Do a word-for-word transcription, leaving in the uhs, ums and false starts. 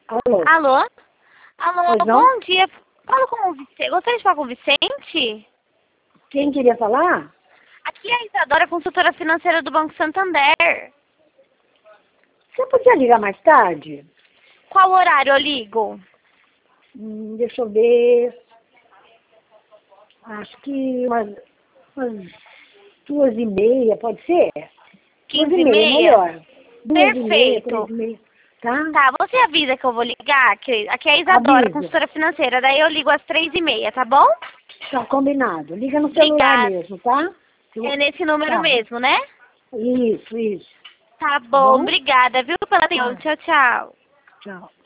Alô? Alô? Alô, Pois não? bom dia. Falo com o Vicente. Gostaria de falar com o Vicente? Quem queria falar? Aqui é a Isadora, consultora financeira do Banco Santander. Você podia ligar mais tarde? Qual horário eu ligo? Hum, deixa eu ver. Acho que umas, umas duas e meia, pode ser? quinze Duas e e meia, meia? melhor. Duas e meia, três Perfeito. e meia. Tá? Tá, você avisa que eu vou ligar? Que aqui é a Isadora, Avisa. consultora financeira. Daí eu ligo às três e meia, tá bom? Tá combinado. Liga no celular Obrigada. mesmo, tá? É nesse número Tá. mesmo, né? Isso, isso. Tá Tá bom, bom? obrigada, viu, pela atenção. Tá. Tchau, tchau. Tchau.